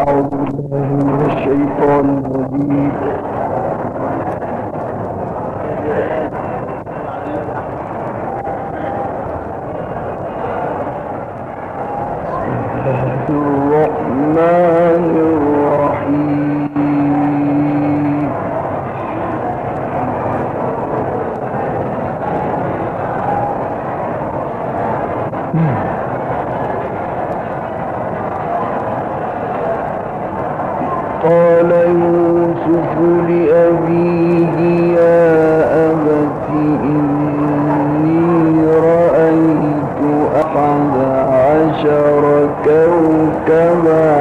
قال يوسف لأبيه يا أبت إني رأيت 11 كوكبا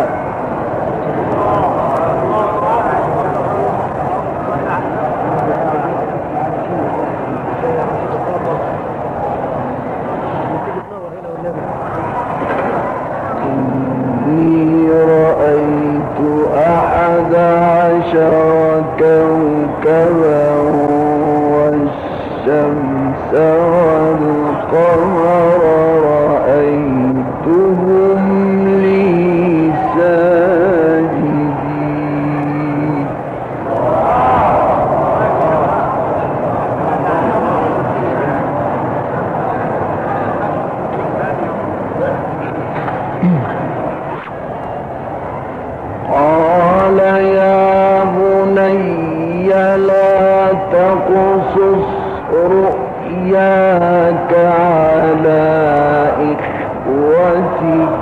كوكبا والشمس والقمر رأيتهم لي ساجدين قال يا بني لا تقصص رؤياك على إخوتك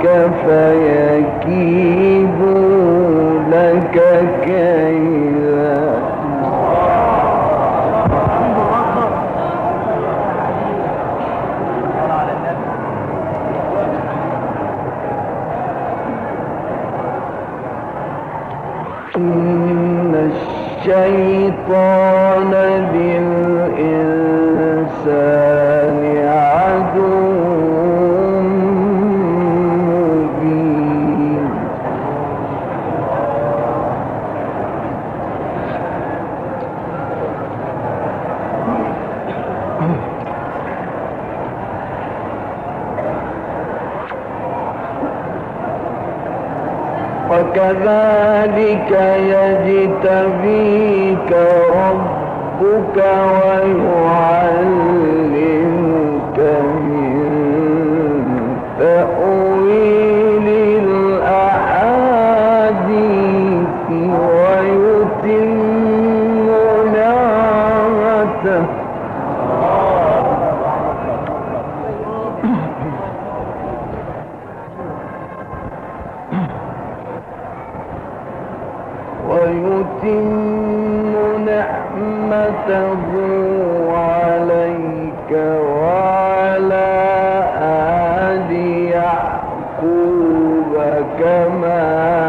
فيكيدوا لك كيدا إن الشيطان للإنسان عدو مبين وكذلك يجتبيك ربك ويعلمك من تأويل الأحاديث ويتم نعمته عليك وعلى آل يعقوب كما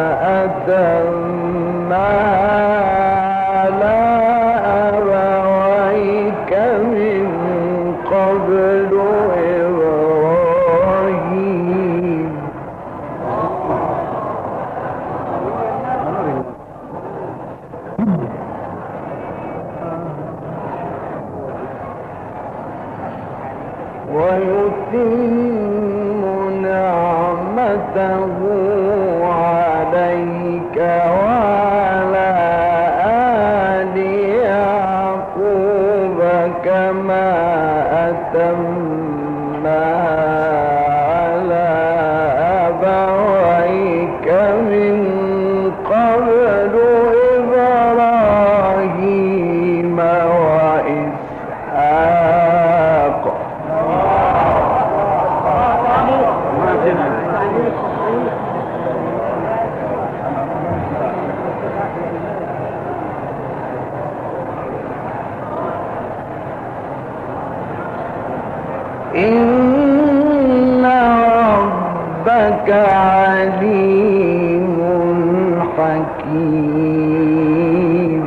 أتمها على أبويك من قبل إبراهيم ويتم نعمته عليك وعلى آل يعقوب كما أتمها على أبويك من قبل إبراهيم وإسحاق إن ربك عليم حكيم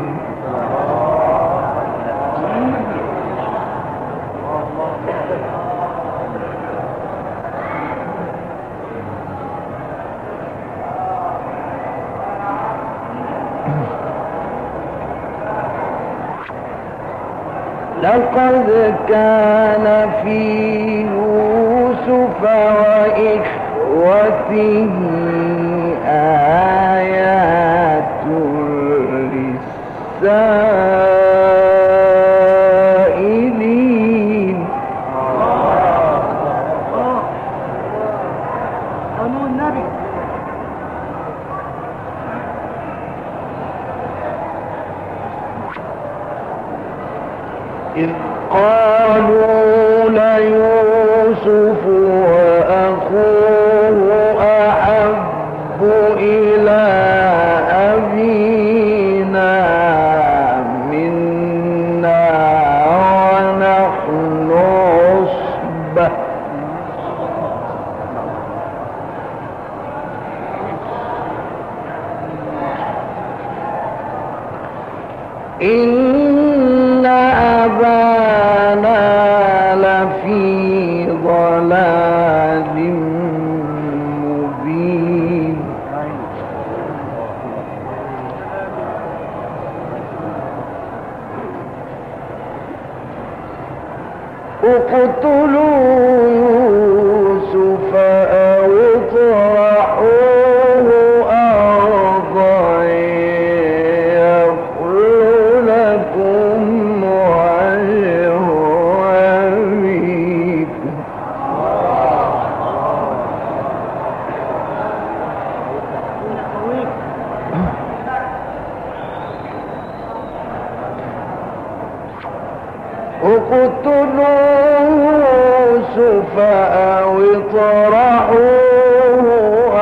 لقد كان في يوسف وإخوته آيات إذ قالوا ليوسف وأخوه أحب إلى أبينا منا ونحن عصبة إن أبانا لفي ضلال مبين اقتلوا يوسف أو اطرحوه أرضا يخل لكم وجه أبيكم اقتلوا يوسف أو اطرحوه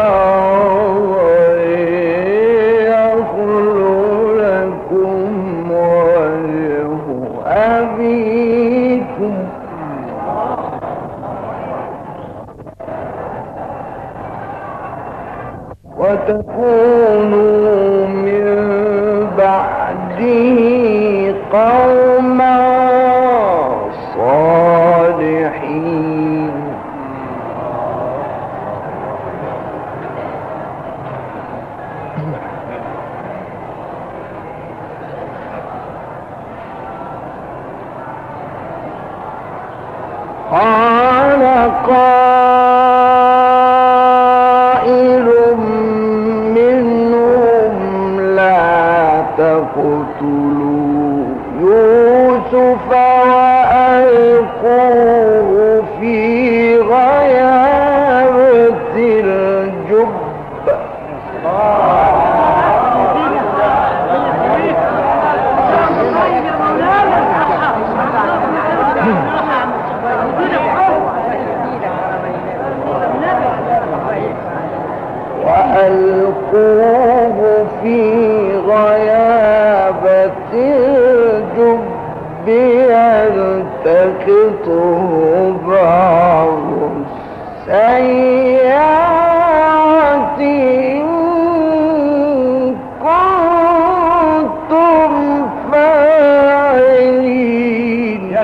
أرضا يخل لكم وجه أبيكم وتكونوا من بعده قوما صالحين قال قائل منهم لا تقتلوا يوسف وألقوه في غيابة الجب وألقوه في غيابة الجب يلتقطه بعض السيارة إن كنتم فاعلين. يا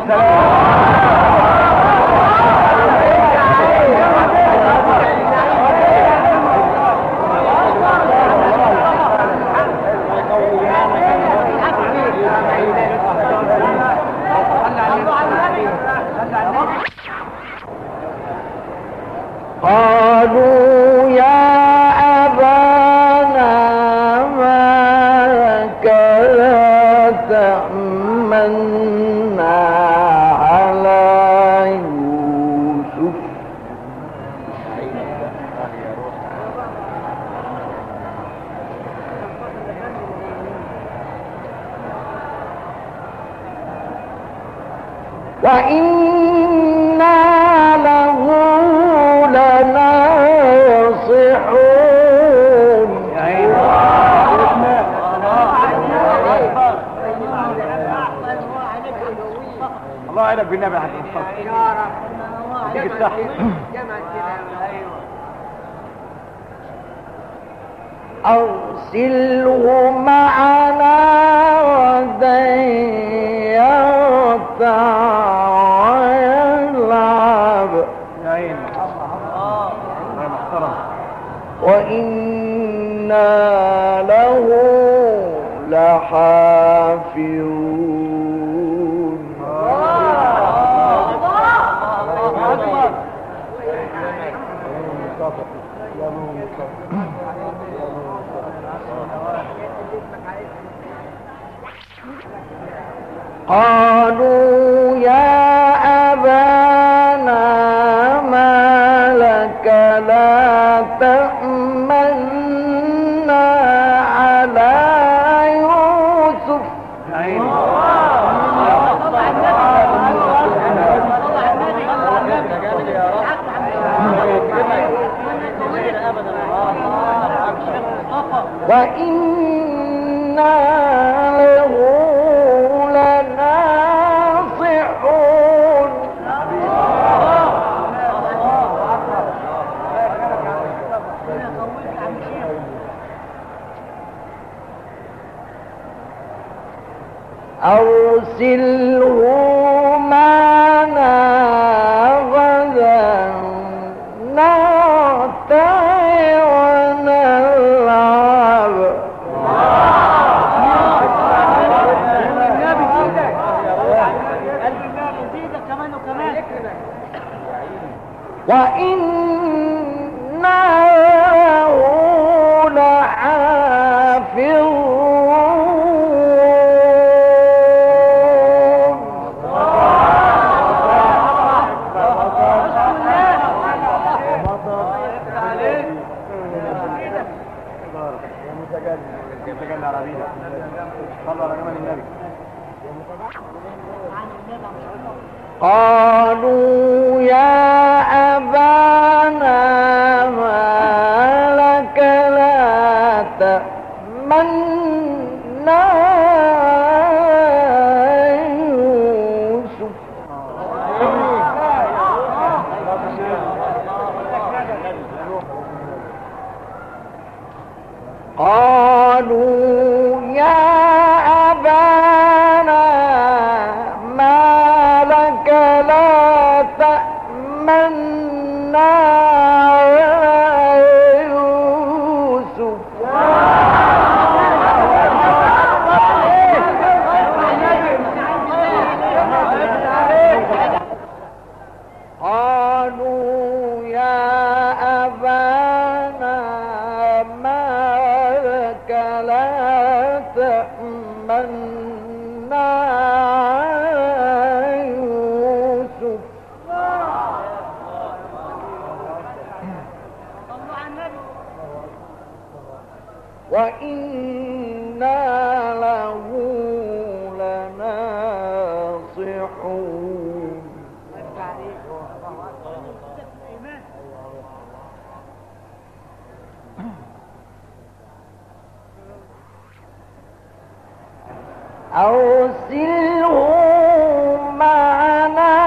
قالوا يا أبانا ما لك لا تأمنا على يوسف وإنا له لناصحون. الله عليك بالنبي حتى يا رب تيجي الصح. أرسله معنا غدا يرتع ويلعب يا عيني الله محترم وإنا له لحافظون. قالوا يا أبانا ما لك لا تأمنا وإنا له لناصحون أرسله معنا غدا نرتع ونلعب وإنا له لحافظون قالوا يا أبانا ما لك لا تأمنا يوسف قالوا يا أبانا ما لك لا تأمنا يوسف قالوا يا أبانا ما لك لا تأمنا يوسف وإنا له لناصحون أرسله معنا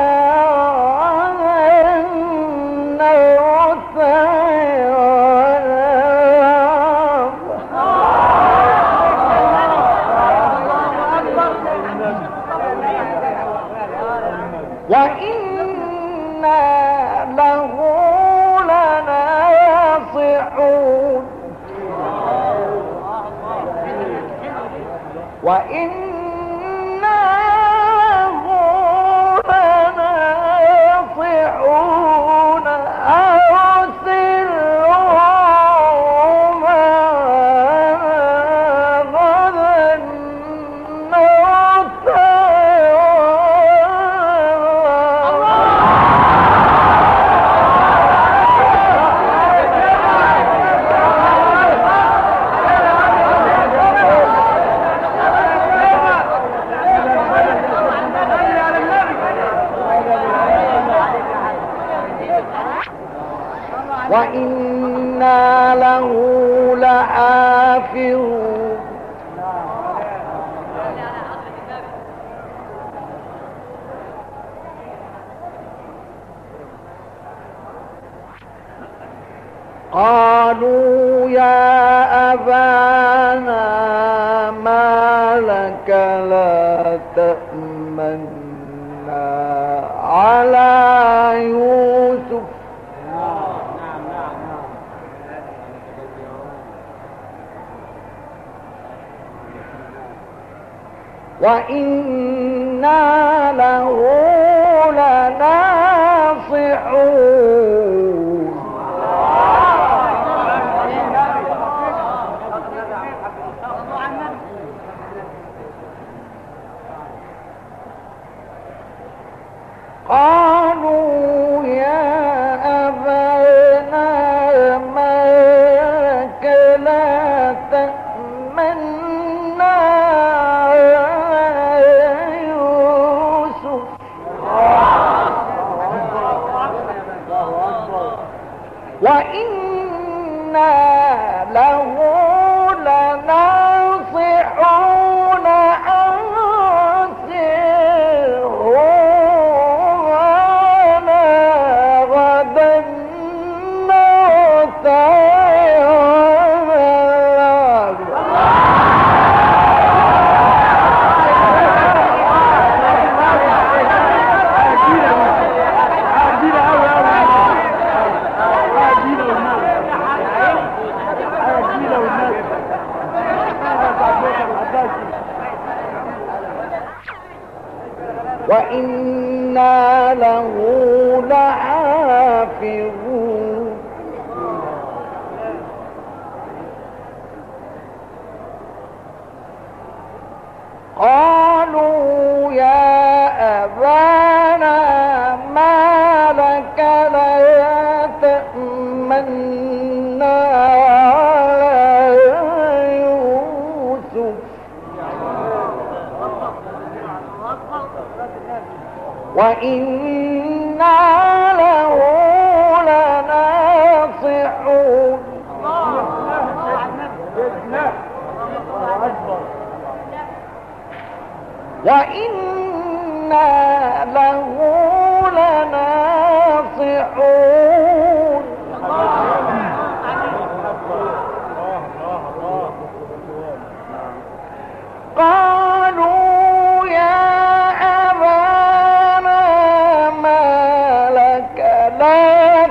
وإنا له لناصحون وإنا له لناصحون أرسله معنا غدا وإنا له لحافظون قالوا يا أبانا ما لك لا تأمنا على يوسف وإنا له لناصحون قالوا يا أبانا ما لك لا تأمنا يوسف له لناصحون أنسرهما غدا وإنا له لحافظون قالوا يا أبانا ما لك لا تأمنا على يوسف وإنا له لناصحون وإنا له لناصحون قالوا يا أبانا ما لك لا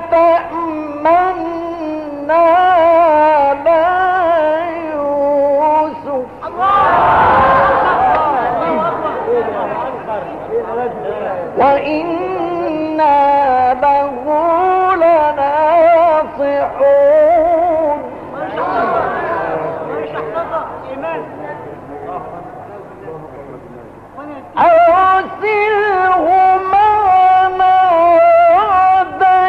تأمنا على يوسف وإنا له لناصحون أرسله معنا غدا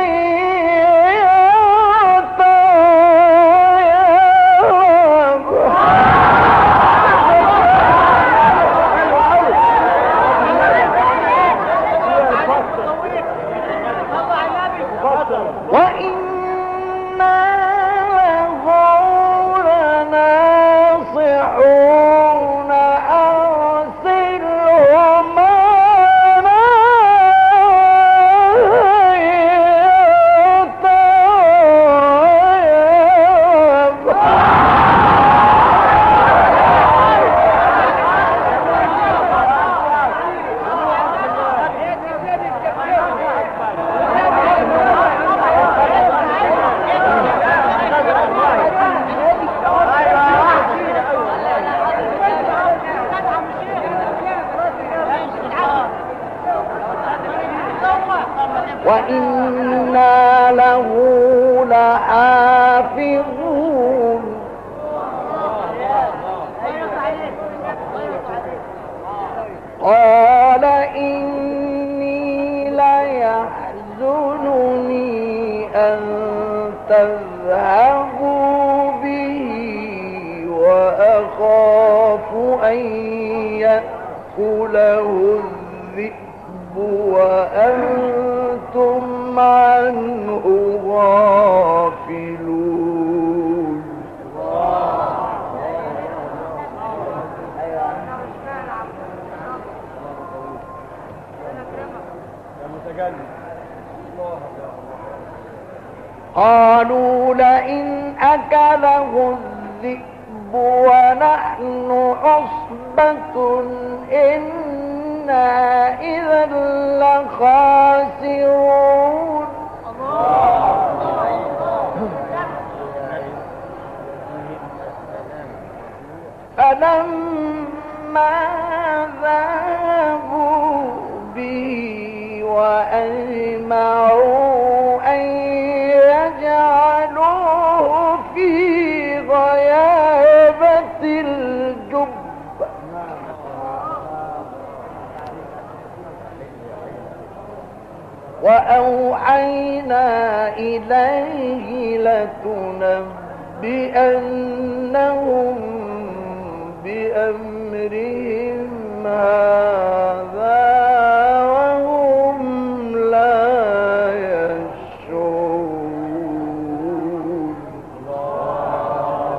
وإنا له لناصحون أرسله معنا وإنا له لحافظون قال إني ليحزنني أن تذهبوا به وأخاف أن يأكله الذئب وأنتم عنه غافلون قالوا لئن أكله الذئب ونحن عصبة إنا إذا لخاسرون فلما ذهبوا به وأجمعوا أن يجعلوه في غيابة الجب وأوحينا إليه لتنبئنهم بأمرهم هذا وهم لا يشعرون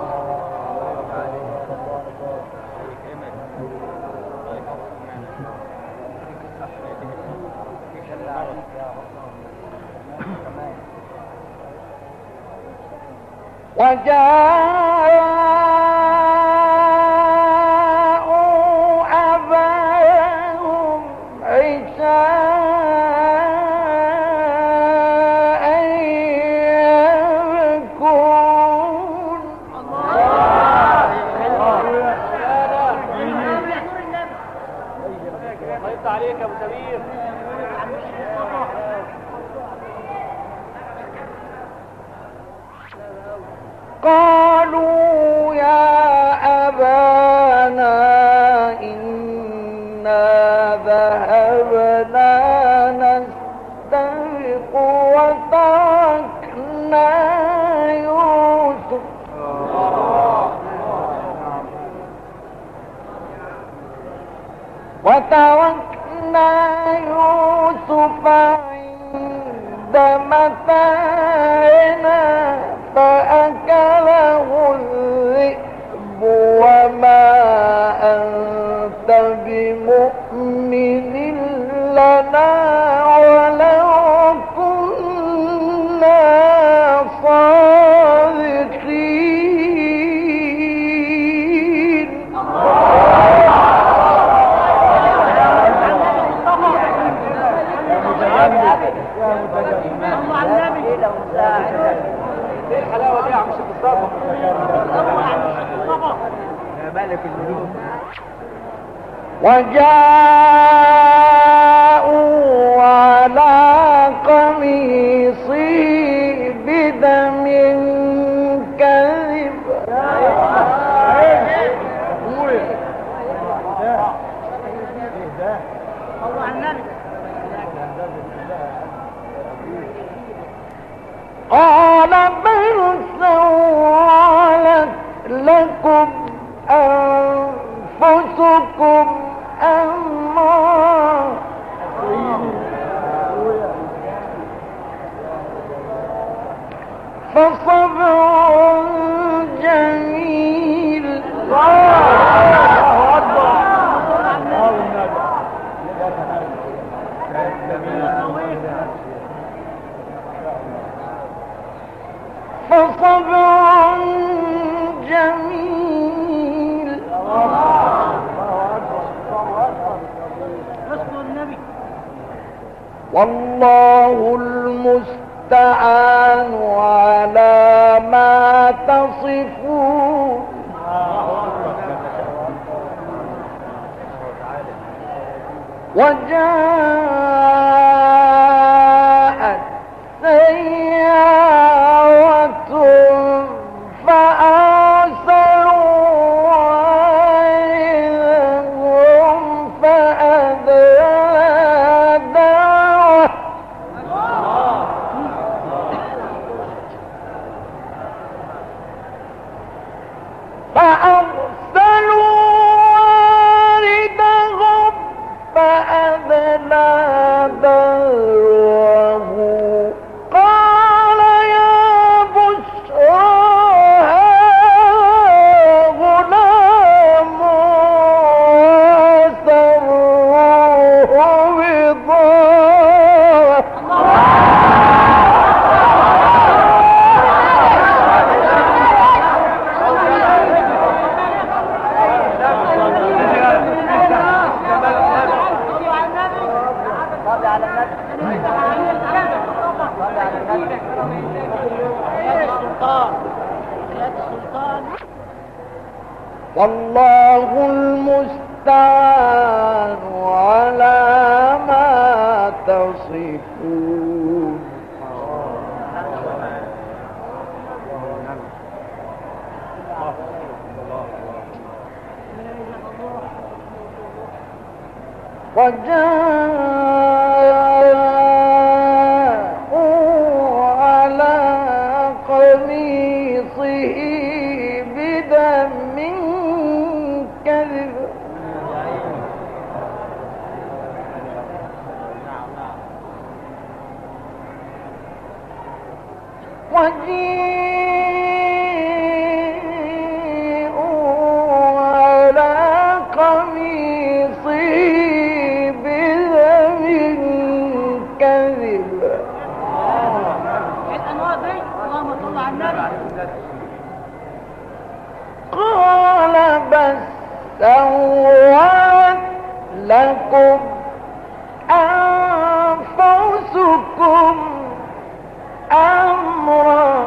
وجاءوا أباهم عشاء يبكون. الله عليك يا ابو سمير. قالوا يا أبانا إنا ذهبنا نستبق وتركنا يوسف عند متاعنا فأكله الذئب وما أنت بمؤمن لنا ولو كنا صادقين. ايه الحلاوه دي يا عم شيخ مصطفى؟ يا ملك الملوك. وجاءوا على قميصه بدم كذب قال بل سولت لكم أنفسكم أمرا فصبر جميل. فصبر جميل. والله المستعان على ما تصفون. وجاءت سيارة فأرسلوا واردهم فأدلى دلوه قال يا بشرى هذا غلام وسروه بضاعة. والله المستعان على ما تصفون. وجاءوا على قميصه بدم كذب وجيءوا على قميصه بدم لكم أنفسكم أمرا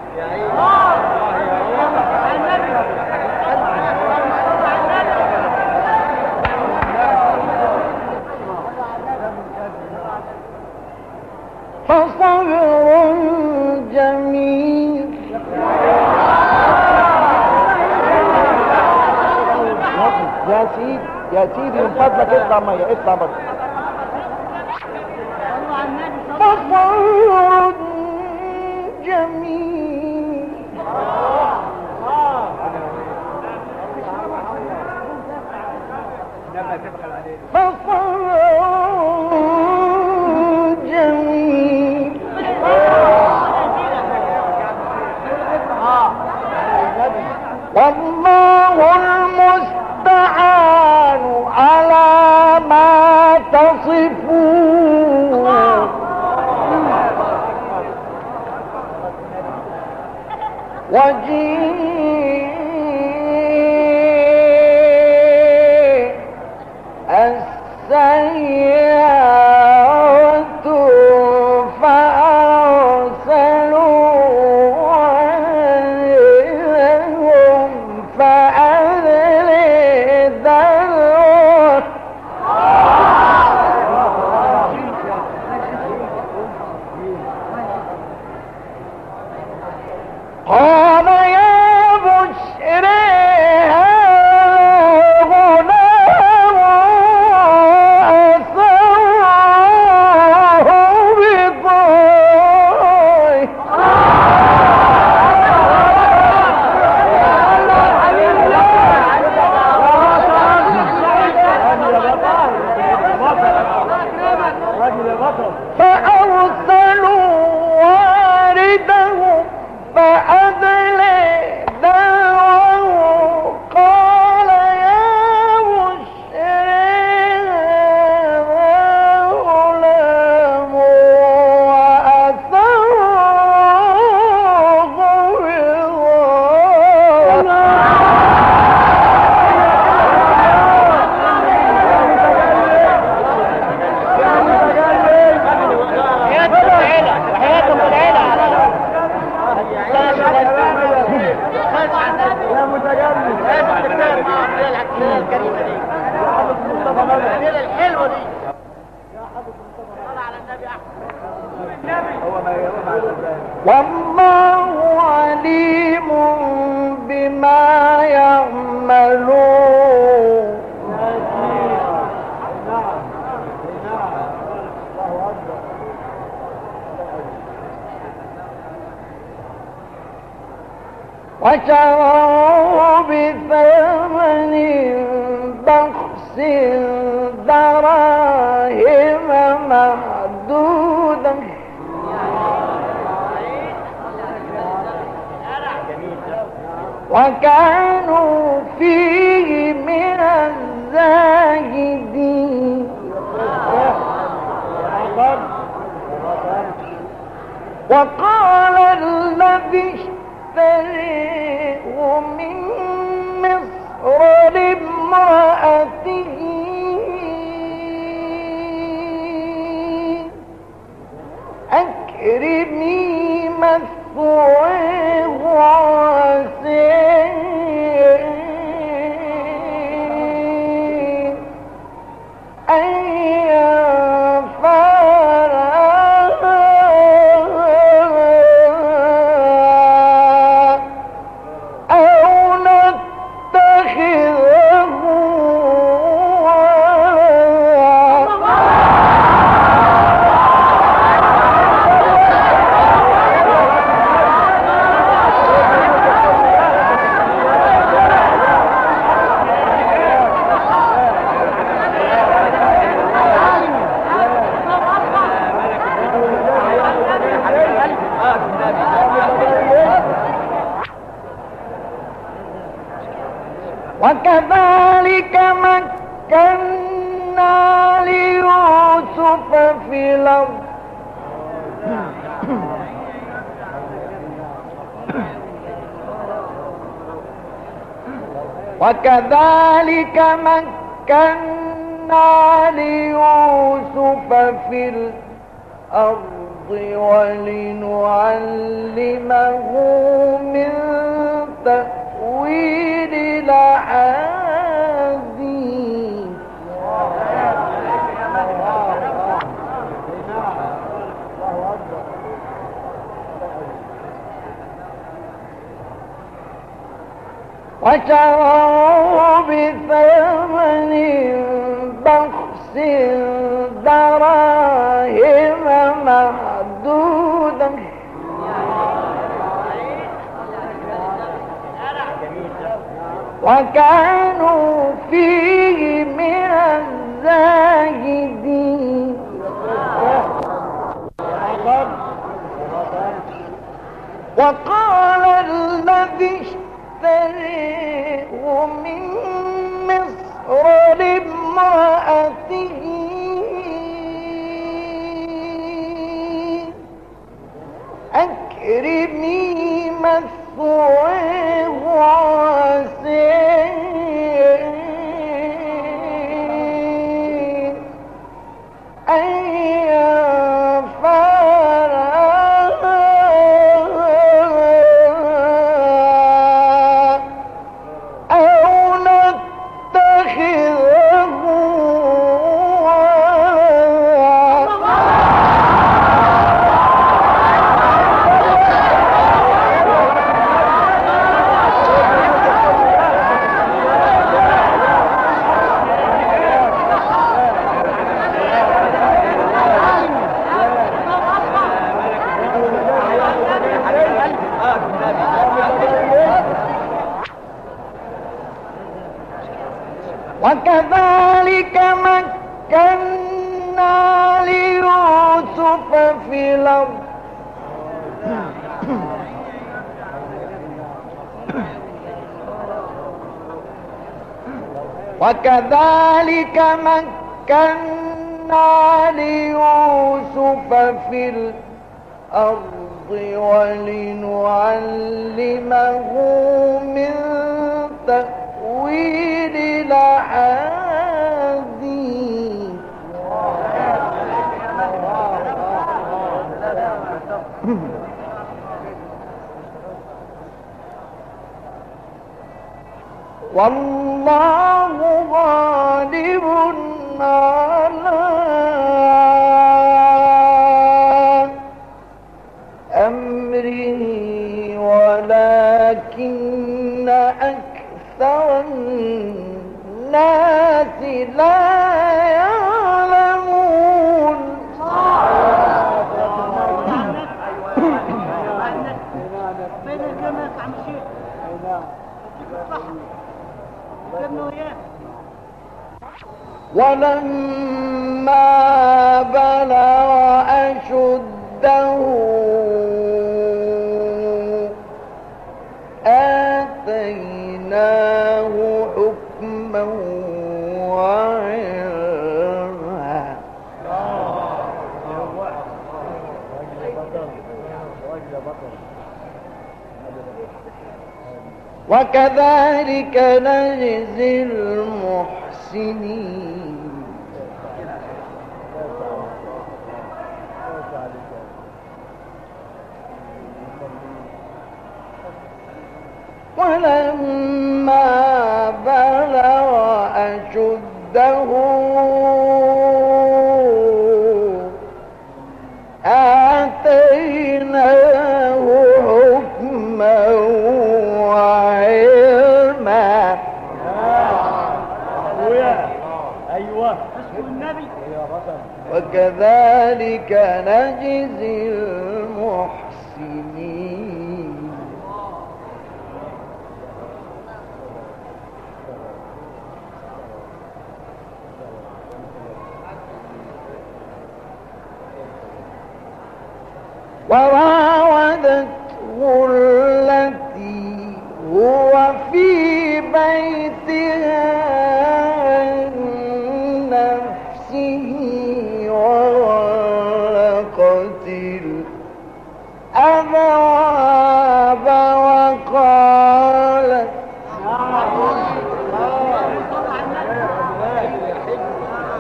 فصبر جميل. يا سيدي يا سيدي من فضلك اطلع ميه، اطلع بره. فصبر جميل. فصبر جميل. والله المستعان على ما تصفون. وجيء السيارة فأرسلوا عليهم فأذل دلوه. قال يا بشرى هنا وأسره بضاي. فأرسلوا واردهم فأدلى دلوه. قال يا بشرى غلام وأسره يا متجمل الحلوه دي على النبي والله عليم بما يعملون. وشروا بثمن بخس دراهم معدودة وكانوا فيه من الزاهدين. وقال الذي اشتريه من مصر لامرأته أكرمي مثواه وعسى أن وكذلك مكنا ليوسف في الأرض وكذلك مكنا ليوسف في الأرض ولنعلمه من تأويل الأحاديث. وشروه بثمن بخس دراهم معدودة وكانوا فيه من الزاهدين. وقال الذي اشتريه من مصر لامرأته أكرمي مثواه وعسى أن وكذلك مكنا ليوسف في الأرض وكذلك مكنا ليوسف في الأرض ولنعلمه من تأويل الأحاديث. والله غالب على أمره ولكن أكثر الناس لا يعلمون. ولما بلغ أشده آتيناه حكما وعلما. وكذلك نجزي المحسنين. ولما بلغ أشده آتيناه حكما وعلما. ايوه وكذلك نجزي المحسنين. وراودته التي هو في بيتها عن نفسه وغلقت الأبواب وقالت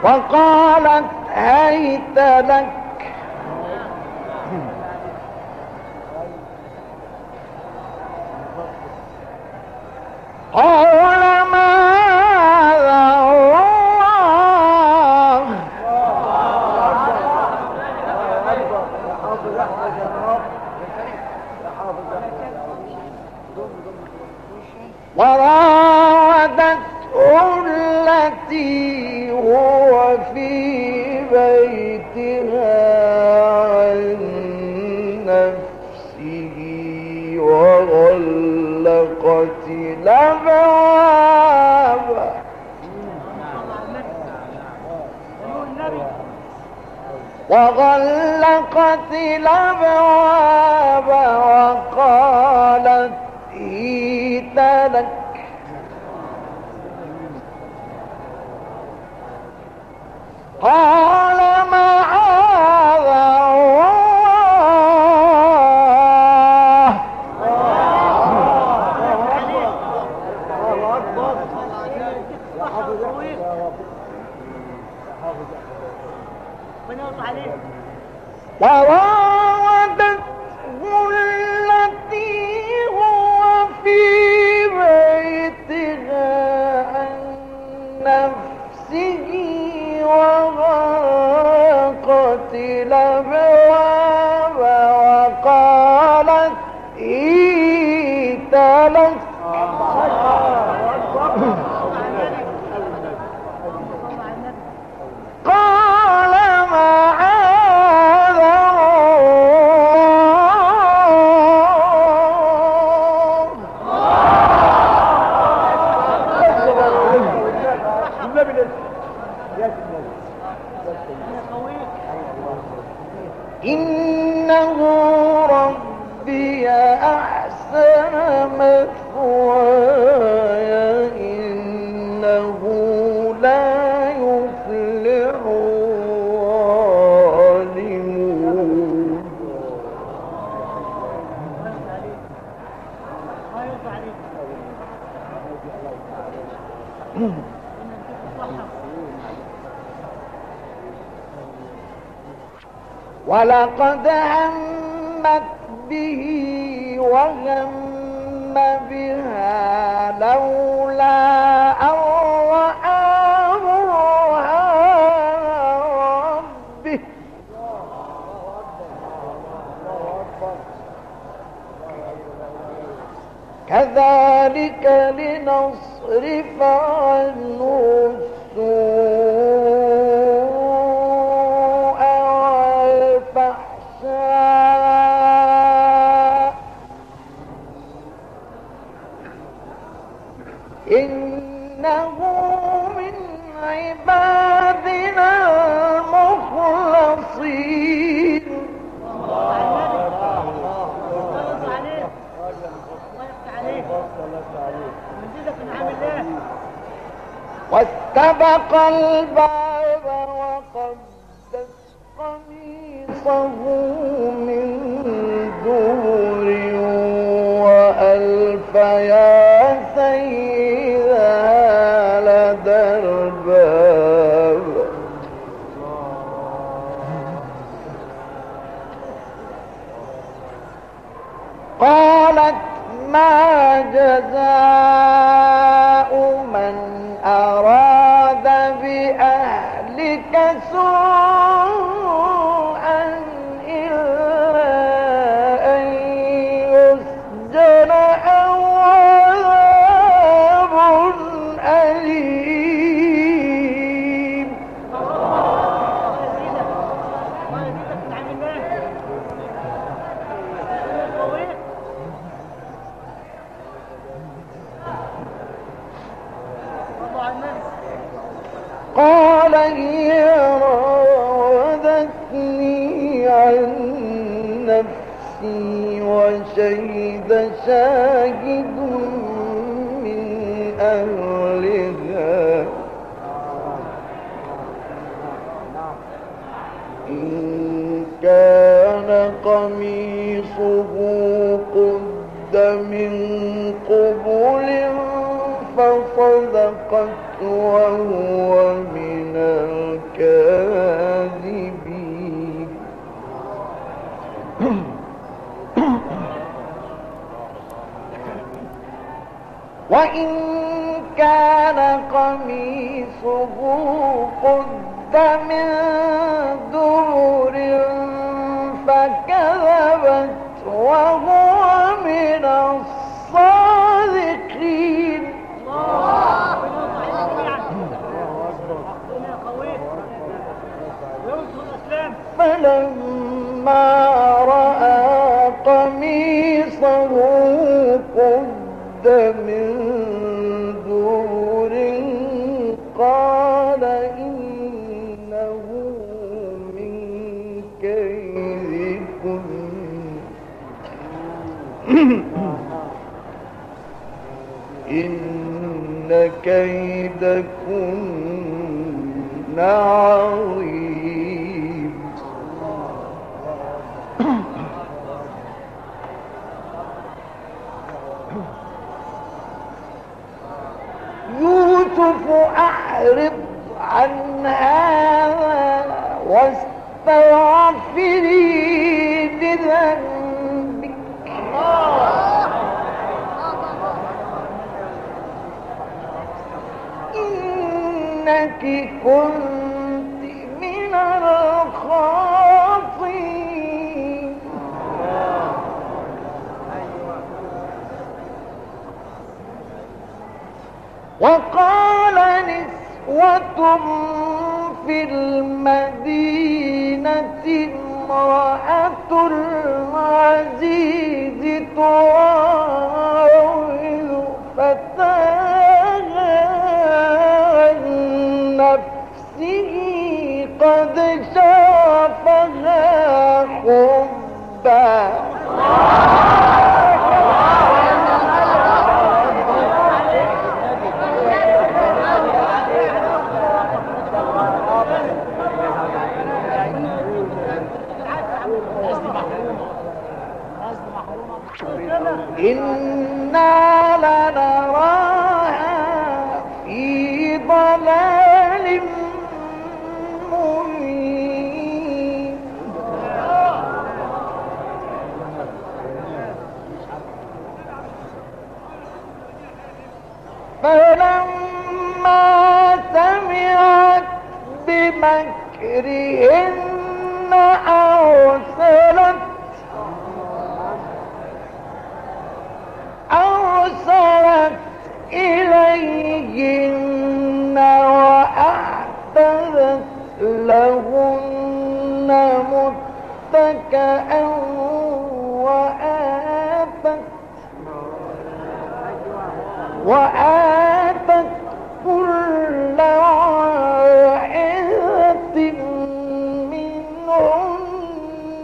وقالت هيت لك قال ماذا الله وراودته التي هو في بيتها عن نفسه وغلقت الأبواب وقالت هيت لك قال معاذ الله وراودته التي هو في بيتها عن نفسه وغلقت الأبواب وقالت هيت لك قال معاذ إنه ربي أحسن مثواي إنه لا يفلح الظالمون ولقد همت به وهم بها لولا أن رأى برهان ربه كذلك لنصرف عنه السوء والفحشاء إنه من عبادنا المخلصين واستبق الباب وقدت قميصه من دبر وألف يا سيدها لدى الباب قالت ما جزاء من أراد بأهلك سوءا إلا أن يسجن أو عذاب أليم قال هي راودتني عن نفسي وشهد شاهد من أهلها إن كان قميصه قد من قبل فصدقت وهو من وإن كان قميصه قد من دبر فكذبت وهو من الصادقين. فلما رأى قميصه قد من دبر قال إنه من كيدكن إن كيدكن عظيم. يوسف أعرض عن هذا واستغفري لذنبك إنك كنت من الخاطئين. وقال نسوة في المدينة امرأة العزيز تراود فتاها عن نفسه قد شافها حبا. إنا لنراها في ضلال مبين. فلما سمعت بمكرهن أرسلت إليهن وأعتدت لهن متكئا وآتت كل واحدة منهن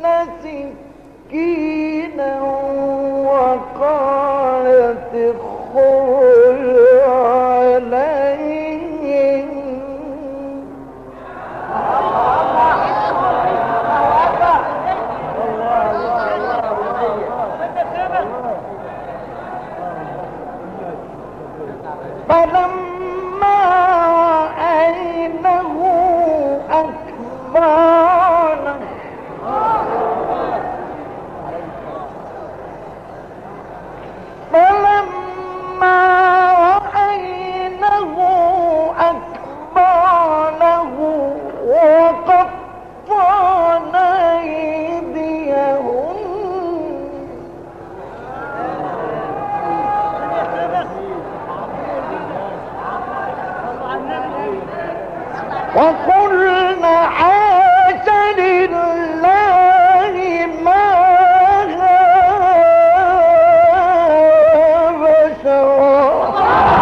سكينا وقالت اخرج عليهم. فلما رأينه أكبرنه وقطعن أيديهن وقلن حاش لله ما هذا بشرا.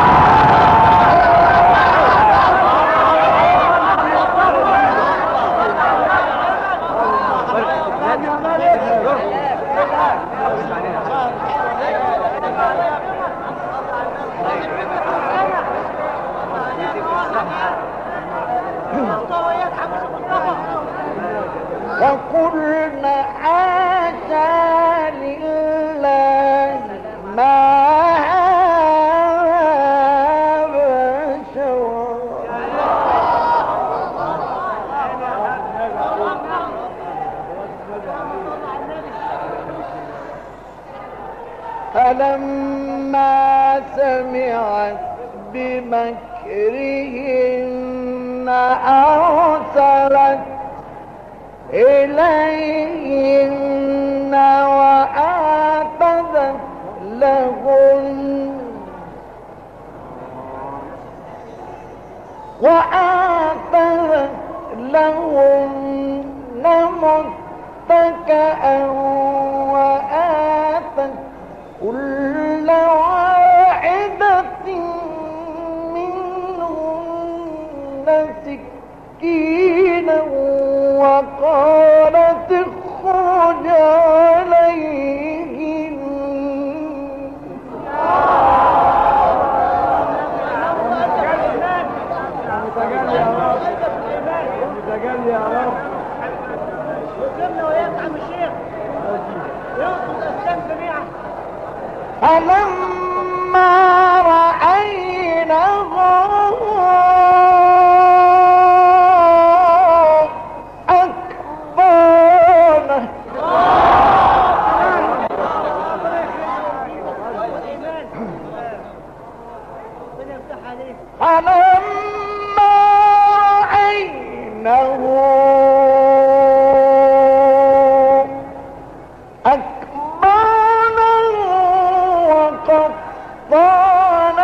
وقلن حاشا لله ما هذا بشرا. فلما سمعت بمكرهن أرسلت إليهن وآتت لهن متكئا وآتت كل واحدة منهن سكينا وقالت اخرج عليهن. متجلي يا رب وكلنا وياك عم الشيخ يوصل الاسلام جميعا. فلما رأينه أكبرنه فلما رأينه أكبرنه وقطعن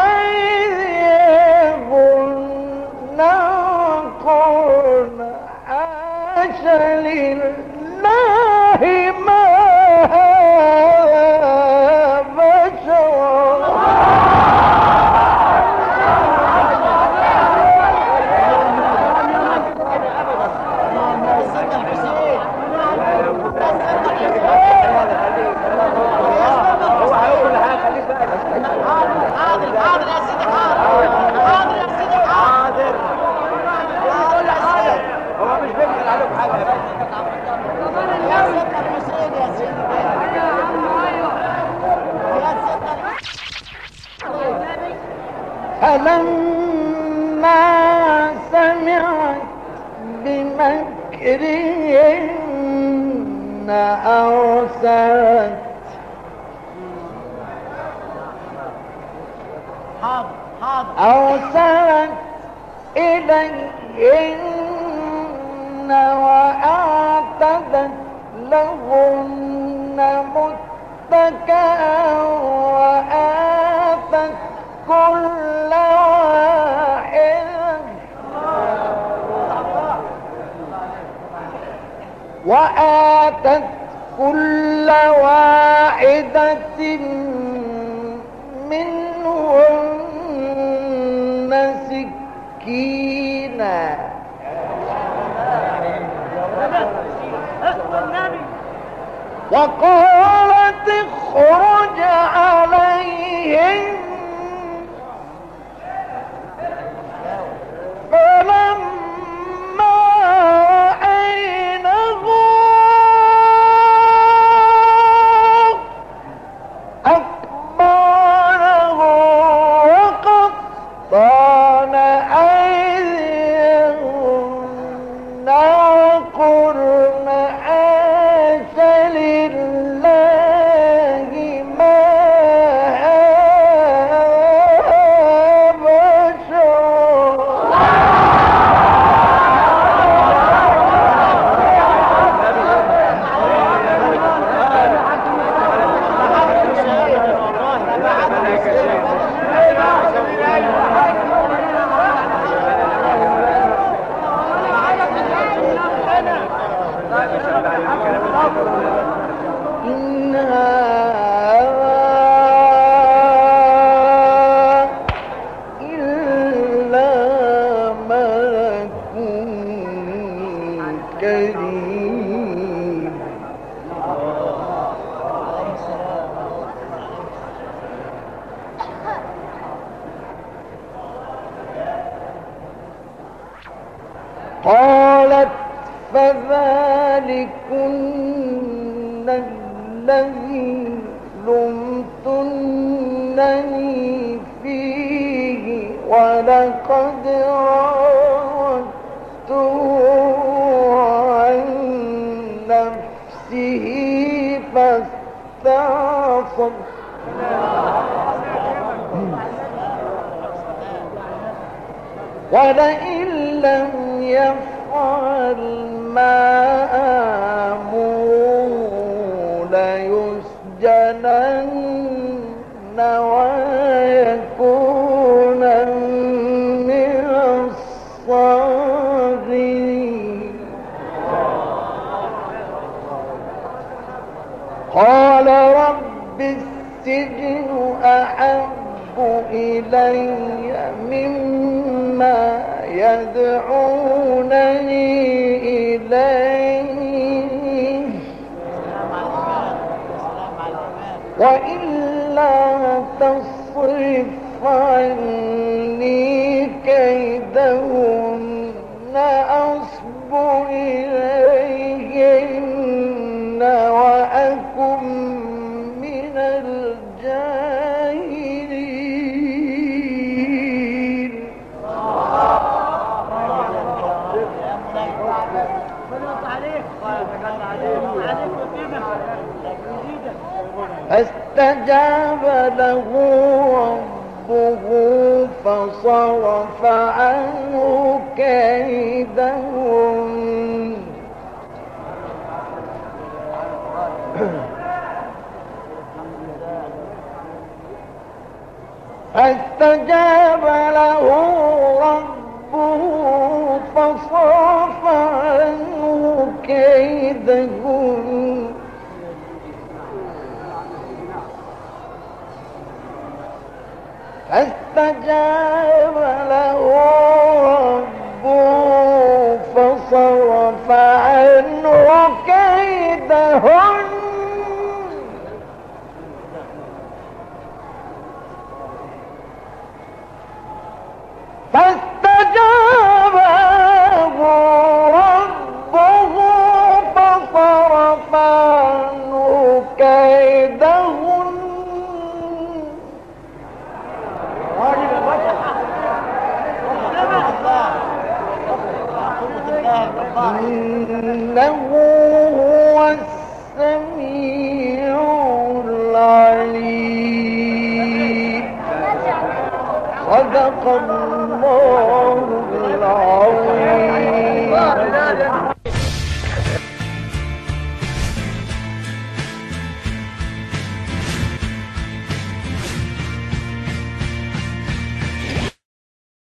أيديهن وقلن حاش لله ما هذا بشرا. حاضر يا سيدي حاضر يا سيدي حاضر. هو مش بيبخل عليكم حاجه يا سيدنا الحسين يا سيدي يا سيدنا. فلما سمعت بمكرهن أرسلت إليهن وأعتدت لهن متكئا وآتت كل واحدة منهن سكينا وقالت اخرج عليهن. فلما رأينه أكبرنه وقطعن أيديهن وقلن حاش لله ما هذا بشرا. إن هذا إلا ملك كريم. قالت فذلكن الذي لمتنني فيه ولقد راودته عن نفسه فاستعصم ولئن لم يفعل ما آمره ليسجنن ويكون من الصاغرين. قال رب السجن أحب إلي مما يدعونني إليه وإلا تصرف عني كيدهن أصب إليهن وأكن من الجاهلين. فاستجاب له ربه فصرف عنه كيدهن فاستجاب له ربه فصرف عنه كيدهن فاستجاب له ربه فصرف عنه كيدهن فاستجاب له ربه فصرف عنه كيدهن إنه هو السميع العليم. صدق الله